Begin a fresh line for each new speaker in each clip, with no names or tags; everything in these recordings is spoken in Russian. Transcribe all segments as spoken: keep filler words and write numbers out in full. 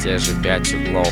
те же пять углов.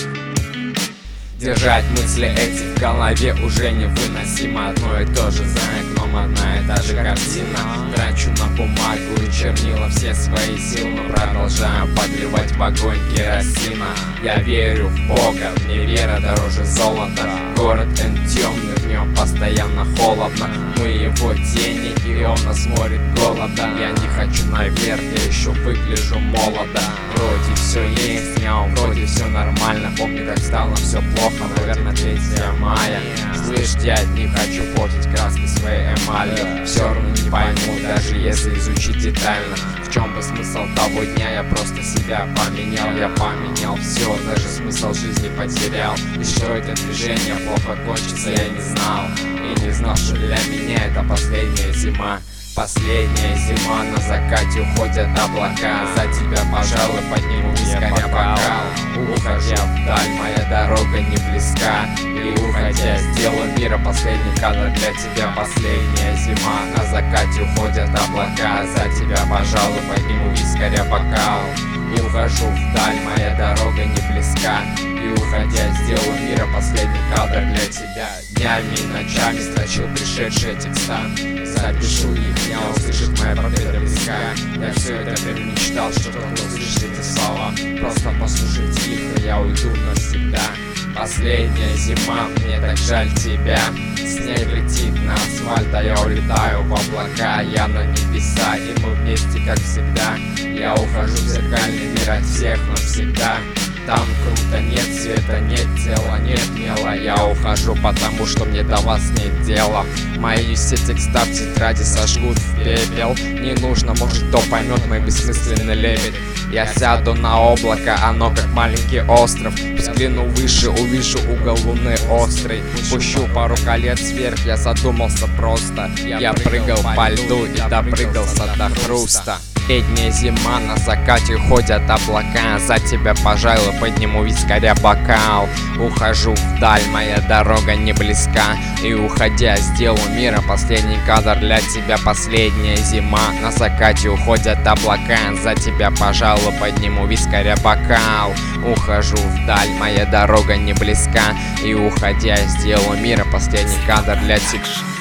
Держать мысли эти в голове уже невыносимо. Одно и то же за окном, одна и та же картина. Трачу на бумагу и чернила все свои силы, но продолжаю подливать в огонь керосина. Я верю в Бога, мне вера дороже золота. Город он темный, в нем постоянно холодно. Мы его тени, и он нас морит голодом. Я не хочу наверх, я еще выгляжу молодо. Вроде все есть, днем вроде все нормально. Помню, как стало все плохо, наверное, третьего мая. Слышь, дядь, не хочу портить краски своей эмалью. Все равно не пойму, даже если изучить детально. В чем бы смысл того дня, я просто себя поменял. Я поменял все, даже смысл жизни потерял. И что это движение плохо кончится, я не знал. И не знал, что для меня это последняя зима. Последняя зима, на закате уходят облака. За тебя, пожалуй, подниму вискаря бокал. Уходя вдаль, моя дорога не близка. И уходя, сделаю мира последний кадр для тебя. Последняя зима, на закате уходят облака. За тебя, пожалуй, подниму вискаря бокал. И ухожу вдаль, моя дорога не близка. И уходя, сделаю мира последний кадр для тебя. Днями и ночами строчил пришедшие текста. Запишу их, меня услышит моя победа близка. Я все это время мечтал, что кто-то услышит эти слова. Просто послушай тихо, я уйду навсегда. Последняя зима, мне так жаль тебя. Снег летит на асфальт, а я улетаю в облака. Я на небеса, и мы вместе, как всегда. Я ухожу в зеркальный мир от всех навсегда. Там круто, нет света, нет тела, нет мела. Я ухожу, потому что мне до вас нет дела. Мои все текста в тетради сожгут в пепел. Не нужно, может, кто поймет мой бессмысленный лебедь. Я сяду на облако, оно как маленький остров. Взгляну выше, увижу угол луны острый. Пущу пару колец вверх, я задумался просто. Я прыгал по льду и допрыгался до хруста. Летняя зима, на закате уходят облака. За тебя, пожалуй, подниму вискаря бокал. Ухожу вдаль, моя дорога не близка. И уходя, сделаю мира последний кадр для тебя. Последняя зима, на закате уходят облака. За тебя, пожалуй, подниму вискаря бокал. Ухожу вдаль, моя дорога не близка. И уходя, сделаю мира последний кадр для тебя.